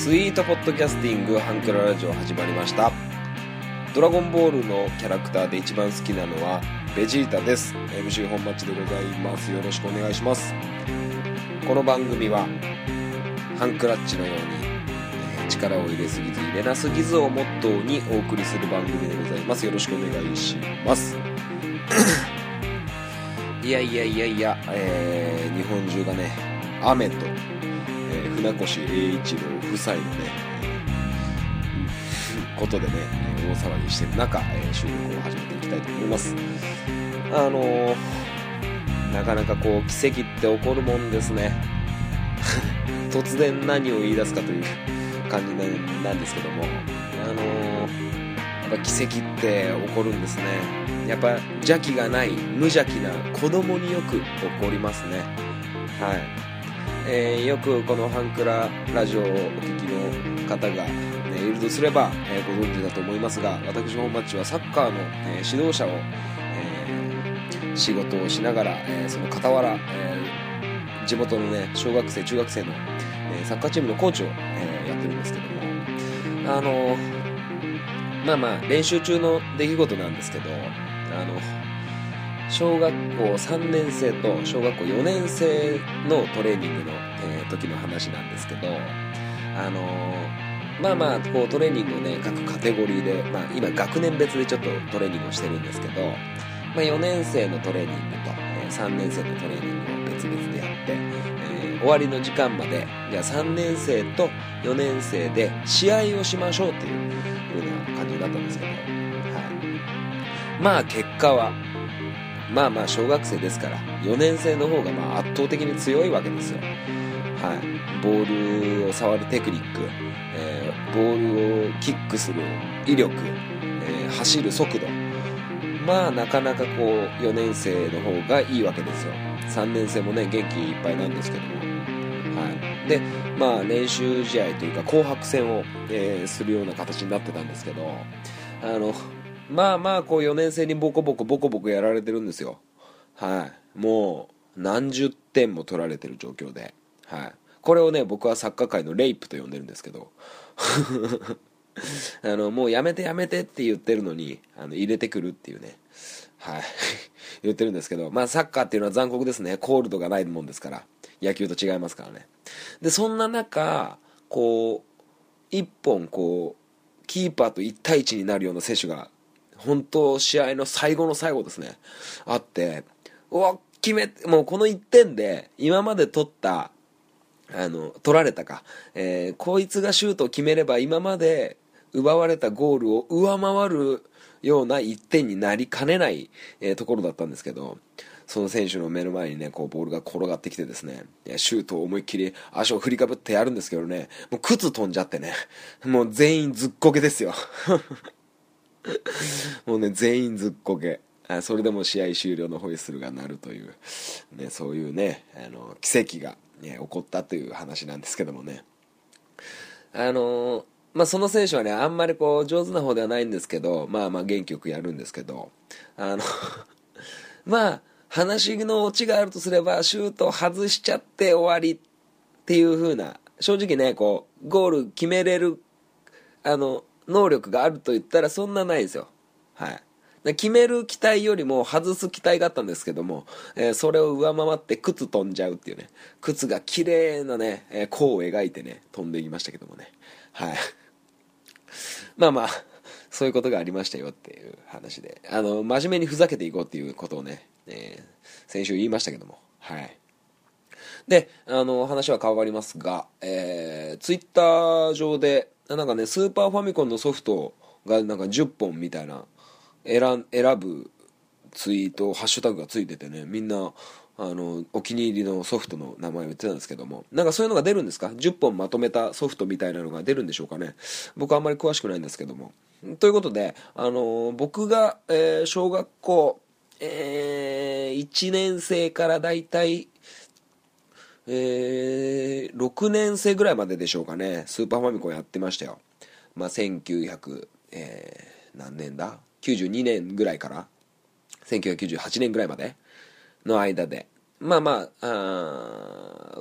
スイートポッドキャスティングハンクララジオ始まりました。ドラゴンボールのキャラクターで一番好きなのはベジータです。 MC 本マッチでございます。よろしくお願いします。この番組はハンクラッチのように力を入れすぎず入れなすぎずをモットーにお送りする番組でございます。よろしくお願いしますいや、日本中がね雨と、船越英一郎夫妻のねことでね大騒ぎしている中、収録を始めていきたいと思います。なかなかこう奇跡って起こるもんですね突然何を言い出すかという感じなんですけども、やっぱ奇跡って起こるんですね。やっぱ邪気がない無邪気な子供によく起こりますね。はい、よくこのハンクララジオをお聞きの方が、いるとすれば、ご存知だと思いますが、私本町はサッカーの、指導者を、仕事をしながら、その傍ら、地元のね小学生中学生の、サッカーチームのコーチを、やってるんですけども、練習中の出来事なんですけど、小学校3年生と小学校4年生のトレーニングの、時の話なんですけど、こうトレーニングをね各カテゴリーで、今学年別でちょっとトレーニングをしてるんですけど、4年生のトレーニングと、3年生のトレーニングを別々でやって、終わりの時間までじゃあ3年生と4年生で試合をしましょうっていう風な感じだったんですけど、結果は小学生ですから4年生の方が圧倒的に強いわけですよ。ボールを触るテクニック、ボールをキックする威力、走る速度、なかなかこう4年生の方がいいわけですよ。3年生もね元気いっぱいなんですけども、で練習試合というか紅白戦を、するような形になってたんですけど、こう4年生にボコボコやられてるんですよ。もう何十点も取られてる状況で、これをね僕はサッカー界のレイプと呼んでるんですけどもうやめてって言ってるのに入れてくるっていうね言ってるんですけど、サッカーっていうのは残酷ですね。コールドがないもんですから、野球と違いますからね。でそんな中こう一本こうキーパーと1対1になるような選手が本当試合の最後の最後ですねあって、もうこの1点で今まで取られたか、こいつがシュートを決めれば今まで奪われたゴールを上回るような1点になりかねない、ところだったんですけど、その選手の目の前にねこうボールが転がってきてですね、シュートを思いっきり足を振りかぶってやるんですけどね、もう靴飛んじゃってね、もう全員ずっこけですよもうね全員ずっこけ。それでも試合終了のホイッスルが鳴るという、そういうね奇跡が、起こったという話なんですけどもね、その選手はねあんまりこう上手な方ではないんですけど、元気よくやるんですけど、話のオチがあるとすればシュート外しちゃって終わりっていう風な、正直ねこうゴール決めれる能力があると言ったらそんなないですよ。決める期待よりも外す期待があったんですけども、それを上回って靴飛んじゃうっていうね、靴が綺麗なね弧を描いてね飛んでいきましたけどもね、そういうことがありましたよっていう話で、真面目にふざけていこうっていうことをね、先週言いましたけども、で話は変わりますが、ツイッター上でなんかねスーパーファミコンのソフトがなんか10本みたいな選ぶツイートハッシュタグがついててね、みんなお気に入りのソフトの名前を言ってたんですけども、なんかそういうのが出るんですか？ 10 本まとめたソフトみたいなのが出るんでしょうかね。僕はあんまり詳しくないんですけども、ということで、僕が、小学校、1年生からだいたい6年生ぐらいまででしょうかね、スーパーファミコンやってましたよ。1900、何年だ92年ぐらいから1998年ぐらいまでの間で、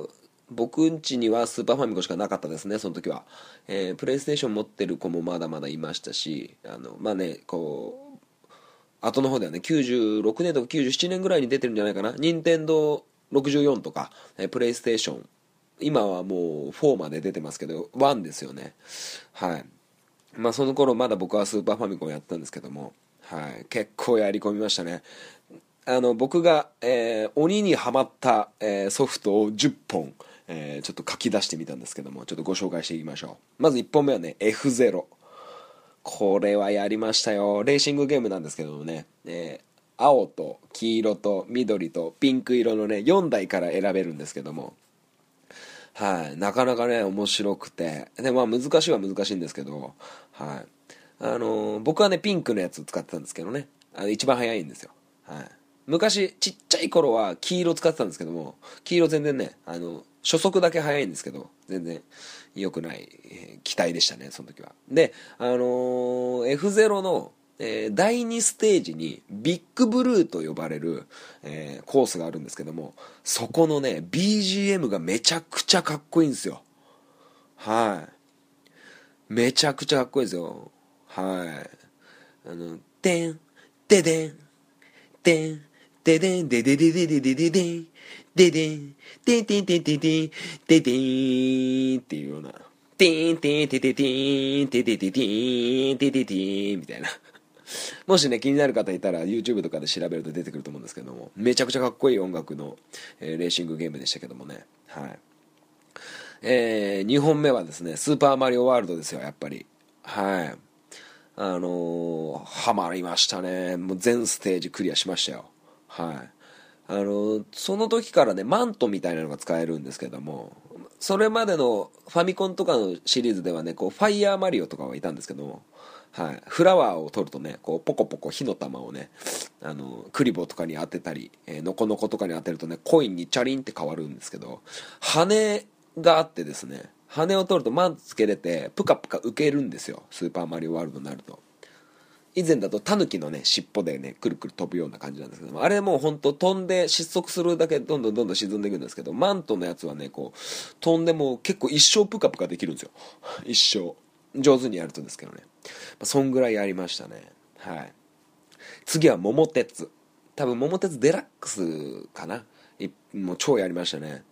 僕ん家にはスーパーファミコンしかなかったですね、その時は。プレイステーション持ってる子もまだまだいましたし、まあね、こう、後の方ではね、96年とか97年ぐらいに出てるんじゃないかな。任天堂64とか、プレイステーション。今はもう4まで出てますけど、1ですよね。はい。まあその頃まだ僕はスーパーファミコンやってたんですけども、はい。結構やり込みましたね。僕が、鬼にハマった、ソフトを10本、ちょっと書き出してみたんですけども、ちょっとご紹介していきましょう。まず1本目はね、F0。これはやりましたよ。レーシングゲームなんですけどもね、青と黄色と緑とピンク色のね、4台から選べるんですけども、はい、なかなかね、面白くて、で、まあ難しいは難しいんですけど、はい。僕はね、ピンクのやつ使ってたんですけどね、一番早いんですよ。はい。昔、ちっちゃい頃は黄色使ってたんですけども、黄色全然ね、初速だけ早いんですけど、全然良くない、機体でしたね、その時は。で、F0 の、第2ステージにビッグブルーと呼ばれる、コースがあるんですけども、そこのね BGM がめちゃくちゃかっこいいんですよ。はい、めちゃくちゃかっこいいですよ。はい、てんてでんてんてでんででででででででんででんてんてんてんてんてんてでんっていうような、てんてんてててんててててんてててんみたいな。もしね気になる方いたら YouTube とかで調べると出てくると思うんですけども、めちゃくちゃかっこいい音楽の、レーシングゲームでしたけどもね。はい。2本目はですね、スーパーマリオワールドですよ、やっぱり。はい。ハマりましたね。もう全ステージクリアしましたよ。はい。その時からね、マントみたいなのが使えるんですけども、それまでのファミコンとかのシリーズではね、こう、ファイヤーマリオとかはいたんですけども、はい。フラワーを取るとね、こう、ポコポコ火の玉をね、クリボーとかに当てたり、ノコノコとかに当てるとね、コインにチャリンって変わるんですけど、羽があってですね、羽を取るとマントつけれて、プカプカ浮けるんですよ、スーパーマリオワールドになると。以前だとタヌキのね尻尾でねくるくる飛ぶような感じなんですけども、あれもうほんと飛んで失速するだけどんどんどんどん沈んでいくんですけど、マントのやつはねこう飛んでも結構一生プカプカできるんですよ。一生上手にやるとですけどね、そんぐらいやりましたね。はい。次は桃鉄。多分桃鉄デラックスかな。もう超やりましたね。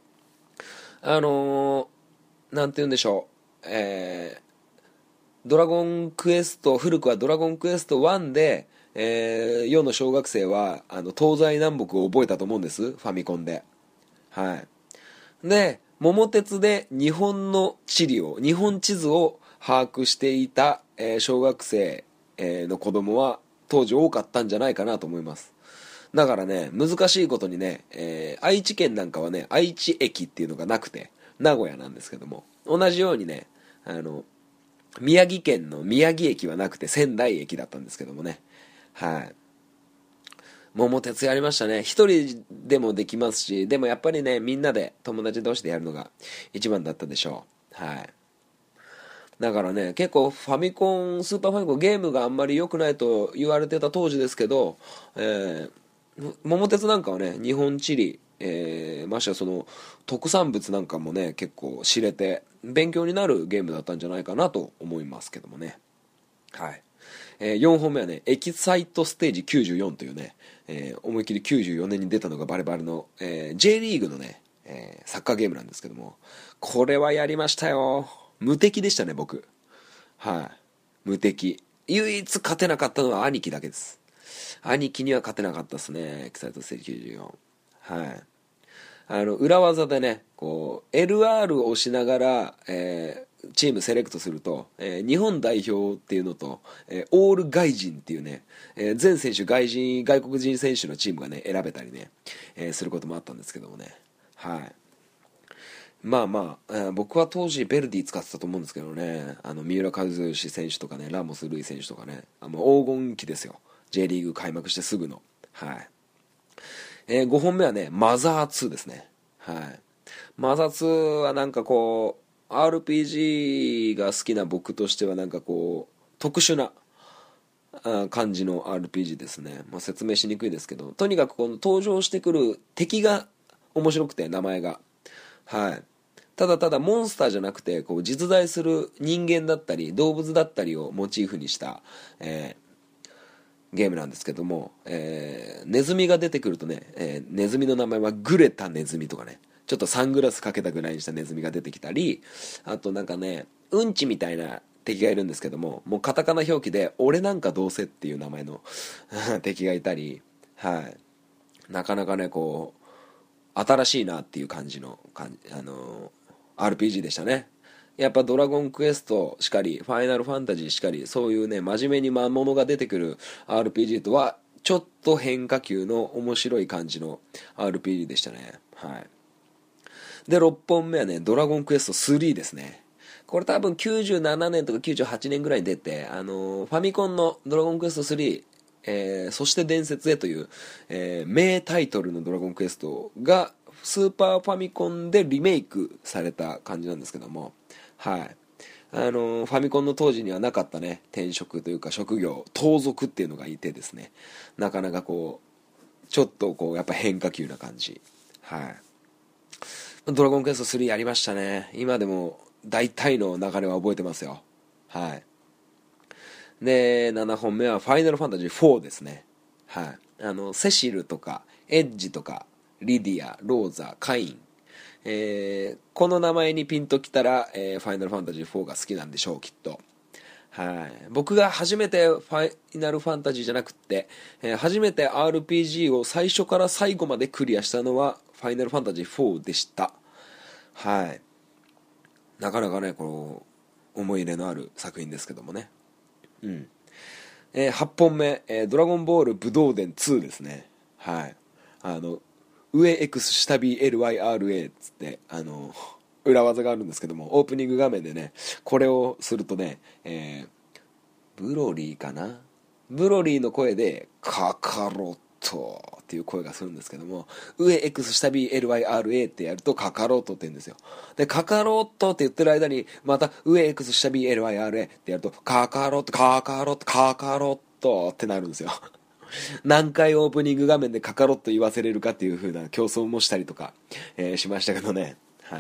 なんて言うんでしょう、ドラゴンクエスト、古くはドラゴンクエスト1で、世の小学生は東西南北を覚えたと思うんです、ファミコンで。はい。で桃鉄で日本地図を把握していた、小学生、の子供は当時多かったんじゃないかなと思います。だからね難しいことにね、愛知県なんかはね愛知駅っていうのがなくて名古屋なんですけども、同じようにね宮城県の宮城駅はなくて仙台駅だったんですけどもね。はい。桃鉄やりましたね。一人でもできますし、でもやっぱりね、みんなで友達同士でやるのが一番だったでしょう。はい。だからね、結構ファミコン、スーパーファミコンゲームがあんまり良くないと言われてた当時ですけど、桃鉄なんかはね、日本地理、ましてやその特産物なんかもね、結構知れて勉強になるゲームだったんじゃないかなと思いますけどもね。はい。4本目はね、エキサイトステージ94というね、思いっきり94年に出たのがバレバレの、J リーグのね、サッカーゲームなんですけども、これはやりましたよ。無敵でしたね、僕。はい。無敵。唯一勝てなかったのは兄貴だけです。兄貴には勝てなかったですね、エキサイトステージ94。はい。裏技でね、こう、LR を押しながら、チームセレクトすると、日本代表っていうのと、オール外人っていうね、全選手外国人選手のチームがね、選べたりね、することもあったんですけどもね。はい。まあまあ、僕は当時ベルディ使ってたと思うんですけどね、三浦知良選手とかね、ラモス・ルイ選手とかね、黄金期ですよ。J リーグ開幕してすぐの。はい。5本目はね、マザー2ですね。はい。マザー2はなんかこう、RPG が好きな僕としてはなんかこう、特殊な感じの RPG ですね。まあ、説明しにくいですけど、とにかくこの登場してくる敵が面白くて、名前が。はい。 ただただモンスターじゃなくてこう実在する人間だったり動物だったりをモチーフにした、ゲームなんですけども、ネズミが出てくるとね、ネズミの名前はグレタネズミとかね、ちょっとサングラスかけたぐらいにしたネズミが出てきたり、あとなんかね、うんちみたいな敵がいるんですけども、もうカタカナ表記で俺なんかどうせっていう名前の敵がいたり、はい、なかなかねこう新しいなっていう感じのRPG でしたね。やっぱドラゴンクエストしかりファイナルファンタジーしかり、そういうね真面目に魔物が出てくる RPG とはちょっと変化球の面白い感じの RPG でしたね。はい。で6本目はねドラゴンクエスト3ですね。これ多分97年とか98年ぐらいに出て、ファミコンのドラゴンクエスト3、そして伝説へという、名タイトルのドラゴンクエストがスーパーファミコンでリメイクされた感じなんですけども、はい、ファミコンの当時にはなかったね転職というか職業盗賊っていうのがいてですね、なかなかこうちょっとこうやっぱ変化球な感じ。はい。ドラゴンクエスト3やりましたね。今でも大体の流れは覚えてますよ。はい。で7本目はファイナルファンタジー4ですね。はい。セシルとかエッジとかリディア、ローザ、カイン、この名前にピンときたら、ファイナルファンタジー4が好きなんでしょうきっと。はい。僕が初めてファイナルファンタジーじゃなくって、初めて RPG を最初から最後までクリアしたのはファイナルファンタジー4でした。はい。なかなかねこう思い入れのある作品ですけどもね。うん。8本目、ドラゴンボール武道伝2ですね。はい。上 X 下 BLYRA っつって裏技があるんですけども、オープニング画面でねこれをするとね、ブロリーかな、ブロリーの声でカカロットっていう声がするんですけども、上 X 下 BLYRA ってやるとカカロットって言うんですよ。でカカロットって言ってる間にまた上 X 下 BLYRA ってやるとカカロットカカロットカカロットってなるんですよ。何回オープニング画面でカカロット言わせれるかっていう風な競争もしたりとか、しましたけどね。はい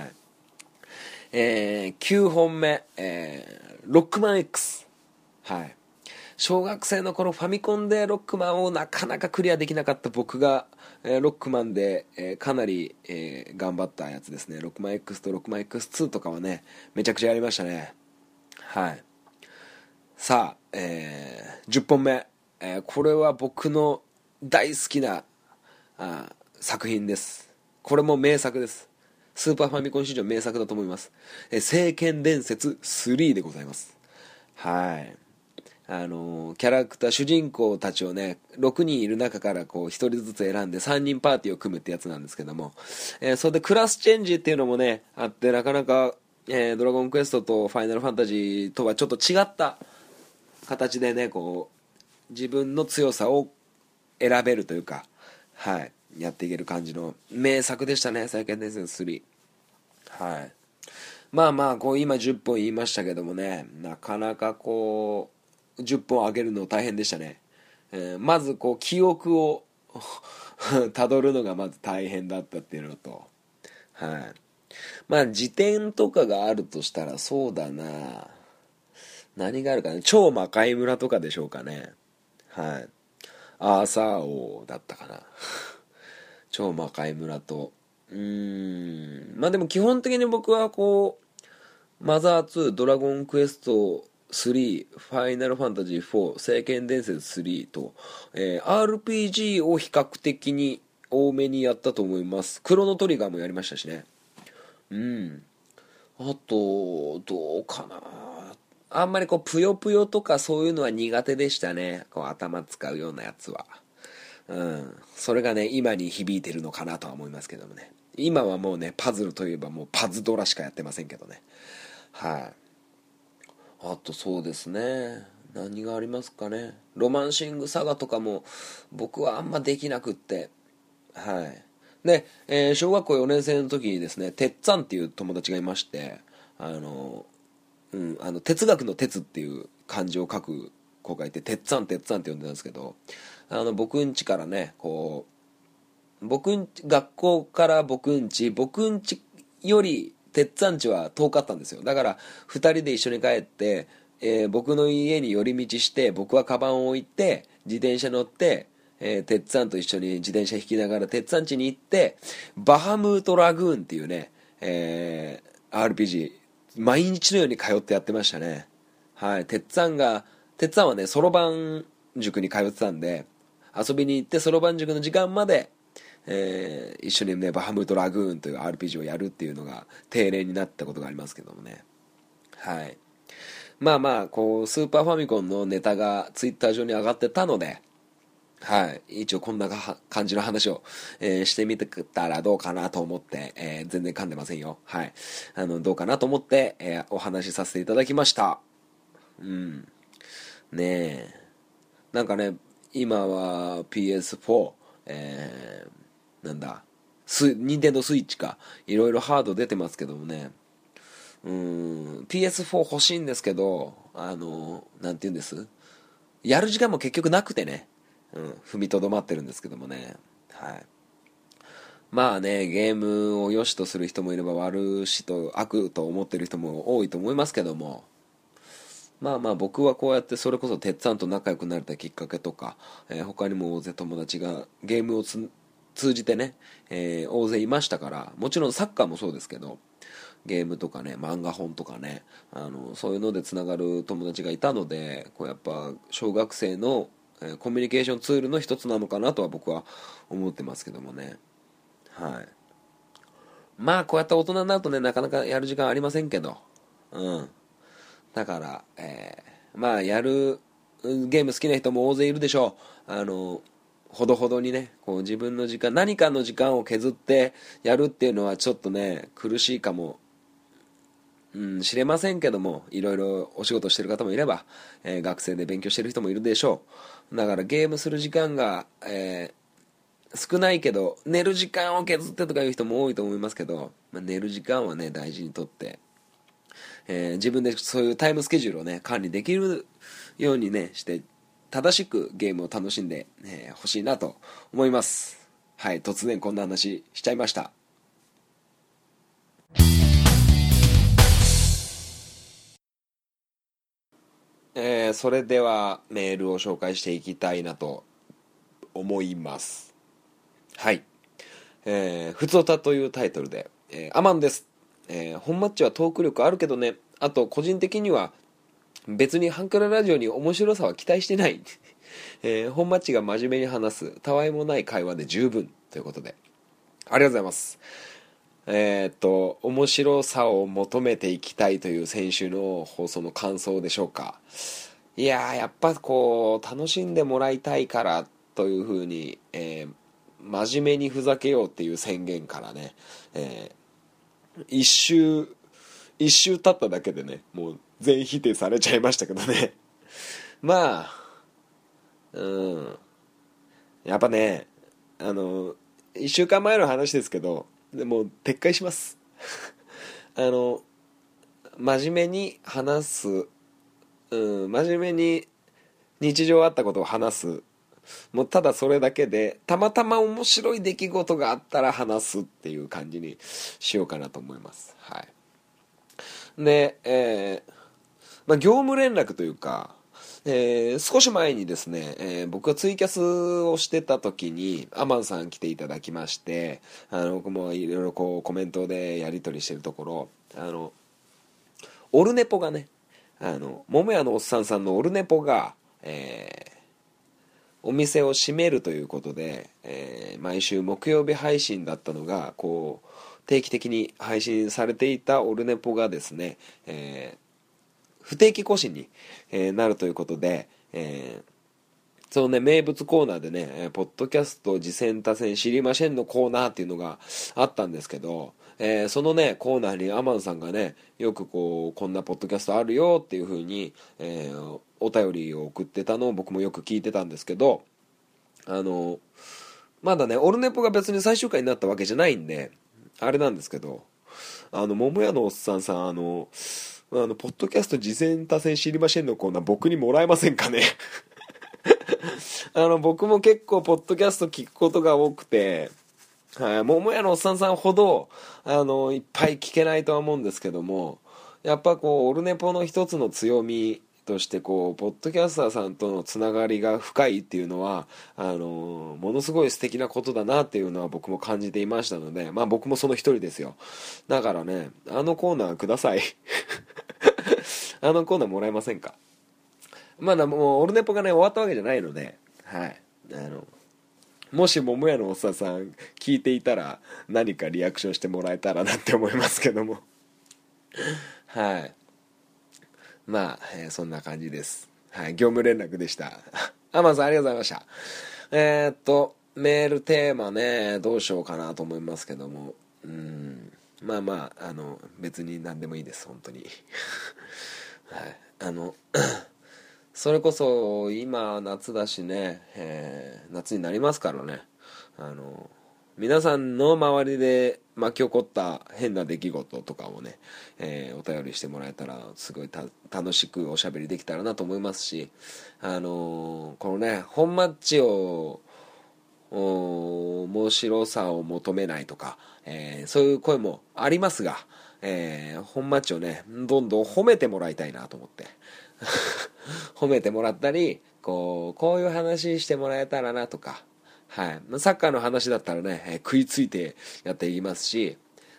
。9本目、ロックマン X。はい。小学生の頃ファミコンでロックマンをなかなかクリアできなかった僕が、ロックマンで、かなり、頑張ったやつですね。ロックマン X とロックマン X2 とかはねめちゃくちゃやりましたね。はい。さあ、10本目、これは僕の大好きな作品です。これも名作です。スーパーファミコン史上名作だと思います。聖剣伝説3でございます。はい。キャラクター主人公たちをね6人いる中からこう1人ずつ選んで3人パーティーを組むってやつなんですけども、それでクラスチェンジっていうのもねあって、なかなか、ドラゴンクエストとファイナルファンタジーとはちょっと違った形でねこう自分の強さを選べるというか、はい、やっていける感じの名作でしたね、聖剣伝説3。はい。まあまあこう今10本言いましたけどもね、なかなかこう10本上げるの大変でしたね。まずこう記憶をたどるのがまず大変だったっていうのと、はい。まあ辞典とかがあるとしたらそうだな、何があるかな、超魔界村とかでしょうかね。はい。アーサー王だったかな。超魔界村とまあでも基本的に僕はこうマザー2、ドラゴンクエスト3、ファイナルファンタジー4、聖剣伝説3と、RPG を比較的に多めにやったと思います。クロノトリガーもやりましたしね。あとどうかな、あんまりこうぷよぷよとかそういうのは苦手でしたね。こう頭使うようなやつは。それがね今に響いてるのかなとは思いますけどもね。今はもうねパズルといえばもうパズドラしかやってませんけどね。はい。あとそうですね、何がありますかね。ロマンシングサガとかも僕はあんまできなくって、はい。で、小学校4年生の時にですねてっつぁんっていう友達がいまして、哲学の哲っていう漢字を書く子がいて、てっつぁんてっつぁんって呼んでたんですけど、僕ん家からねこう学校から僕ん家よりてっつぁん家は遠かったんですよ。だから2人で一緒に帰って、僕の家に寄り道して、僕はカバンを置いて自転車乗って、てっつぁんと一緒に自転車引きながらてっつぁん家に行って、バハムートラグーンっていうね、RPG 毎日のように通ってやってましたね。はい。てっつぁんはねそろばん塾に通ってたんで、遊びに行ってそろばん塾の時間まで、一緒にねバハムートラグーンという RPG をやるっていうのが定例になったことがありますけどもね。はい。まあまあこうスーパーファミコンのネタがツイッター上に上がってたので、はい、一応こんな感じの話を、してみてたらどうかなと思って、全然噛んでませんよ。はい。どうかなと思って、お話しさせていただきました。うん。ねえ。なんかね、今は PS4、なんだ、任天堂スイッチか、いろいろハード出てますけどもね、PS4 欲しいんですけど、なんて言うんです、やる時間も結局なくてね、踏みとどまってるんですけどもね。はい。まあね、ゲームを良しとする人もいれば悪しと悪と思ってる人も多いと思いますけども、まあまあ僕はこうやってそれこそてっつぁんと仲良くなれたきっかけとか、他にも大勢友達がゲームを通じてね、大勢いましたから、もちろんサッカーもそうですけど、ゲームとかね漫画本とかね、そういうのでつながる友達がいたので、こうやっぱ小学生の、コミュニケーションツールの一つなのかなとは僕は思ってますけどもね。はい。まあこうやって大人になるとねなかなかやる時間ありませんけど、だから、まあやるゲーム好きな人も大勢いるでしょう。ほどほどにねこう自分の時間、何かの時間を削ってやるっていうのはちょっとね苦しいかも知れませんけども、いろいろお仕事してる方もいれば、学生で勉強してる人もいるでしょう。だからゲームする時間が、少ないけど寝る時間を削ってとかいう人も多いと思いますけど、寝る時間はね大事にとって、自分でそういうタイムスケジュールをね管理できるようにねして正しくゲームを楽しんでほしいなと思います。はい、突然こんな話しちゃいました。それではメールを紹介していきたいなと思います。はい、ふつおたというタイトルで、アマンです。本マッチはトーク力あるけどね、あと個人的には別にハンクララジオに面白さは期待してない、本マッチが真面目に話すたわいもない会話で十分ということで、ありがとうございます。面白さを求めていきたいという先週の放送の感想でしょうか。いやーやっぱこう楽しんでもらいたいからというふうに、真面目にふざけようっていう宣言からね、一周経っただけでねもう全否定されちゃいましたけどね。まあやっぱね1週間前の話ですけど、でも撤回します真面目に話す、真面目に日常あったことを話す、もうただそれだけで、たまたま面白い出来事があったら話すっていう感じにしようかなと思います。はい。で、業務連絡というか、少し前にですね、僕がツイキャスをしてた時にアマンさん来ていただきまして、僕もいろいろこうコメントでやり取りしてるところ、オルネポがね、桃屋のおっさんさんのオルネポが、お店を閉めるということで、毎週木曜日配信だったのがこう定期的に配信されていたオルネポがですね、不定期更新に、なるということで、そのね名物コーナーでねポッドキャスト次戦多戦知りませんのコーナーっていうのがあったんですけど、そのねコーナーにアマンさんがねよくこんなポッドキャストあるよっていう風に、お便りを送ってたのを僕もよく聞いてたんですけど、まだねオルネポが別に最終回になったわけじゃないんであれなんですけど、桃屋のおっさんさんポッドキャスト次戦多戦知りませんのコーナー僕にもらえませんかね。僕も結構ポッドキャスト聞くことが多くて、 はい、桃屋のおっさんさんほどいっぱい聞けないとは思うんですけども、やっぱこうオルネポの一つの強みとしてこうポッドキャスターさんとのつながりが深いっていうのはものすごい素敵なことだなっていうのは僕も感じていましたので、まあ僕もその一人ですよ。だからね、あのコーナーください。あのコーナーもらえませんか？まだもうオルネポがね終わったわけじゃないので、はい、もし桃屋のおっさんさん聞いていたら何かリアクションしてもらえたらなって思いますけども。はい、まあ、そんな感じです。はい、業務連絡でした。アマンさんありがとうございました。メールテーマね、どうしようかなと思いますけども、まあまあ、別に何でもいいです、本当に。はい、それこそ今夏だしね、夏になりますからね、皆さんの周りで巻き起こった変な出来事とかをね、お便りしてもらえたらすごい楽しくおしゃべりできたらなと思いますし、このね本マッチを面白さを求めないとか、そういう声もありますが、本マッチをねどんどん褒めてもらいたいなと思って褒めてもらったりこういう話してもらえたらなとか、はい、サッカーの話だったらね、食いついてやっていきますし、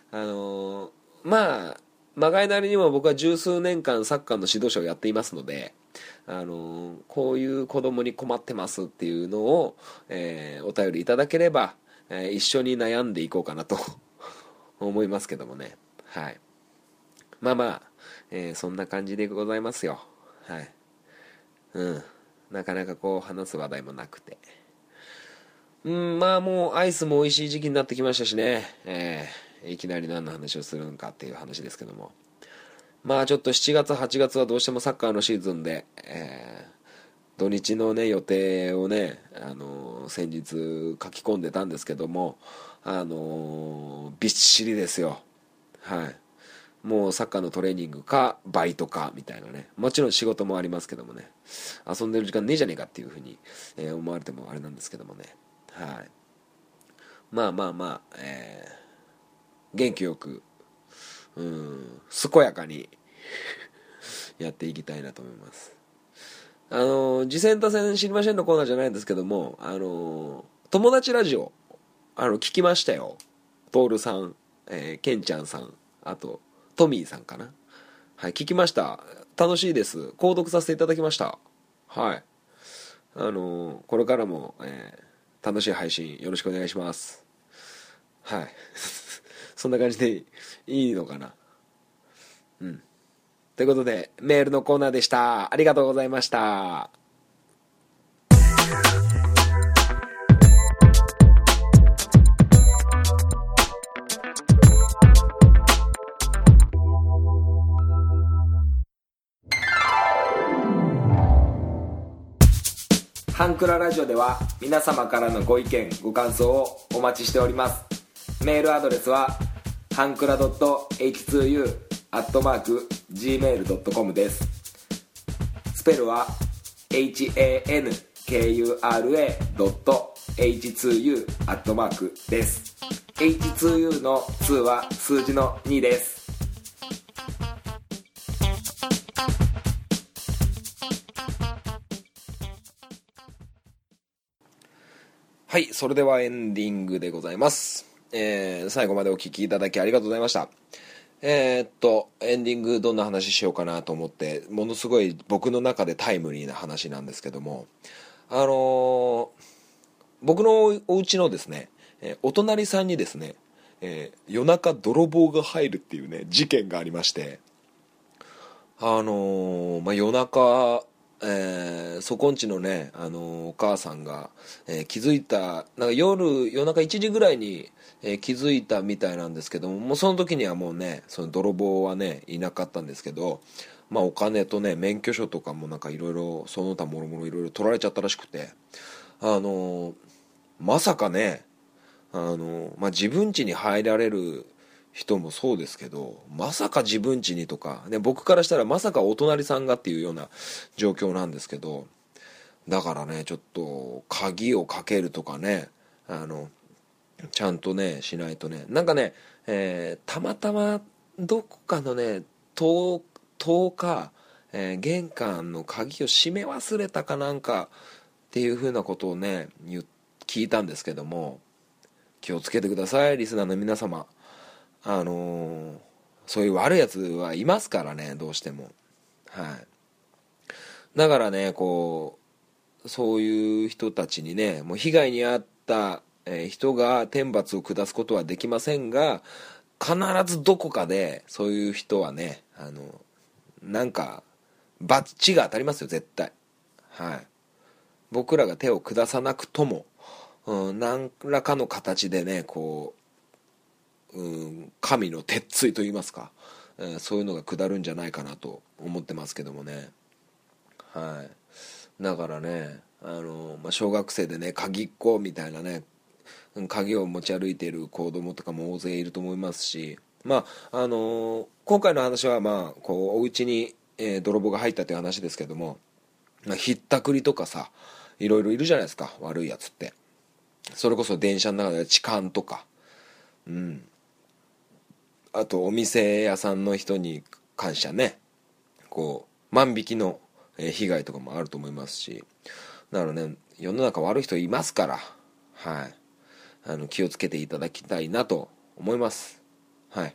まあまがいなりにも僕は十数年間サッカーの指導者をやっていますので、こういう子供に困ってますっていうのを、お便りいただければ、一緒に悩んでいこうかなと思いますけどもね。はい、まあまあ、そんな感じでございますよ。はい、なかなかこう話す話題もなくて、まあもうアイスも美味しい時期になってきましたしね、いきなり何の話をするのかっていう話ですけども、まあちょっと7月8月はどうしてもサッカーのシーズンで、土日のね予定をね、先日書き込んでたんですけども、びっしりですよ。はい、もうサッカーのトレーニングかバイトかみたいなね、もちろん仕事もありますけどもね、遊んでる時間ねえじゃねえかっていうふうに、思われてもあれなんですけどもね。はい、まあまあまあ、元気よく健やかにやっていきたいなと思います。次戦他戦知りませんのコーナーじゃないんですけども、友達ラジオ聞きましたよ。トールさん、ケンちゃんさん、あとトミーさんかな。はい、聞きました。楽しいです。購読させていただきました。はい、これからも、楽しい配信よろしくお願いします。はいそんな感じでいいのかな。ということでメールのコーナーでした。ありがとうございました。ハンクララジオでは皆様からのご意見ご感想をお待ちしております。メールアドレスはハンクラ .h2u@gmail.com です。スペルは hankura.h2u です。 H2u の2は数字の2です。はい、それではエンディングでございます。最後までお聞きいただきありがとうございました。エンディングどんな話しようかなと思って、ものすごい僕の中でタイムリーな話なんですけども、僕のお家のですね、お隣さんにですね、夜中泥棒が入るっていうね事件がありまして、夜中、そこんちのね、お母さんが、気づいた、なんか夜中1時ぐらいに、気づいたみたいなんですけども、もうその時にはもうねその泥棒はねいなかったんですけど、お金とね免許証とかもなんかいろいろその他もろもろいろいろ取られちゃったらしくて、まさかね、自分家に入られる人もそうですけど、まさか自分家にとか、ね、僕からしたらまさかお隣さんがっていうような状況なんですけど、だからねちょっと鍵をかけるとかね、 ちゃんとねしないとね、なんかね、たまたまどこかのね10日、玄関の鍵を閉め忘れたかなんかっていう風なことをね聞いたんですけども、気をつけてくださいリスナーの皆様。そういう悪いやつはいますからね、どうしても。はい。だからね、こうそういう人たちにね、もう被害に遭った、人が天罰を下すことはできませんが、必ずどこかでそういう人はね、なんか罰が当たりますよ、絶対。はい。僕らが手を下さなくとも、何らかの形でね、こう、神の鉄槌といいますか、そういうのが下るんじゃないかなと思ってますけどもね。はい。だからね、小学生でね、鍵っ子みたいなね、鍵を持ち歩いている子供とかも大勢いると思いますし、今回の話はこうお家に、泥棒が入ったという話ですけども、ひったくりとかさ、いろいろいるじゃないですか、悪いやつって。それこそ電車の中で痴漢とか、あとお店屋さんの人に関してはね、こう万引きの被害とかもあると思いますし、だからね、世の中悪い人いますから、はい、気をつけていただきたいなと思います。はい。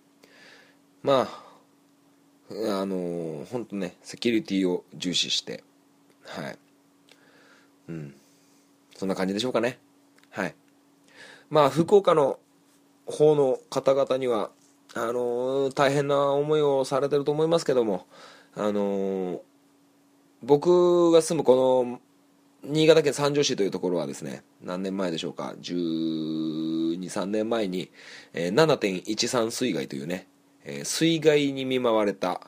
本当ね、セキュリティを重視して、はい、そんな感じでしょうかね。はい。福岡の方の方々には大変な思いをされてると思いますけども、僕が住むこの新潟県三条市というところはですね、何年前でしょうか、12、3年前に、7.13 水害というね、水害に見舞われた、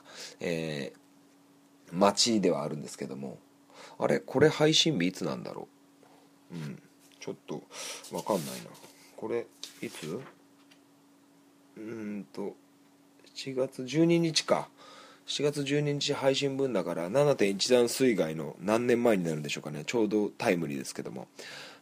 町ではあるんですけども、あれこれ配信日いつなんだろう。ちょっと分かんないな。これいつ7月12日か。7月12日配信分だから 7.13 水害の何年前になるんでしょうかね。ちょうどタイムリーですけども、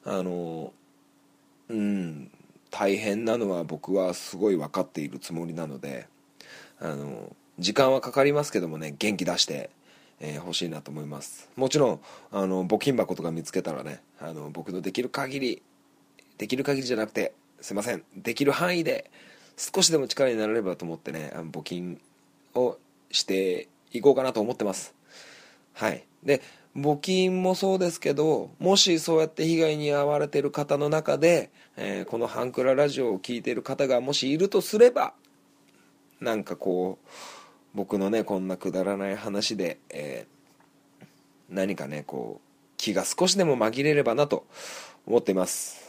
大変なのは僕はすごい分かっているつもりなので、時間はかかりますけどもね、元気出して欲しいなと思います。もちろん募金箱とか見つけたらね、僕のできる限りじゃなくて、すいません、できる範囲で少しでも力になれればと思ってね、募金をしていこうかなと思ってます。はい。で、募金もそうですけど、もしそうやって被害に遭われている方の中で、このハンクララジオを聞いている方がもしいるとすれば、なんかこう僕のねこんなくだらない話で、何かねこう気が少しでも紛れればなと思っています。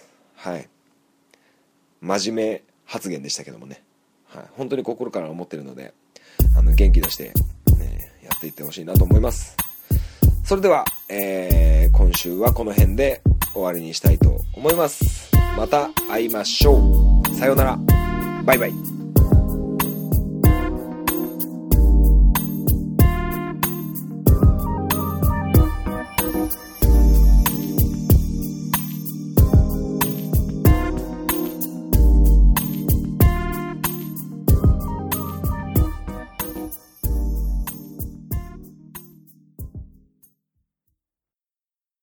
はい。真面目発言でしたけどもね、はい、本当に心から思ってるので、元気出して、やっていってほしいなと思います。それでは、今週はこの辺で終わりにしたいと思います。また会いましょう。さようなら。バイバイ。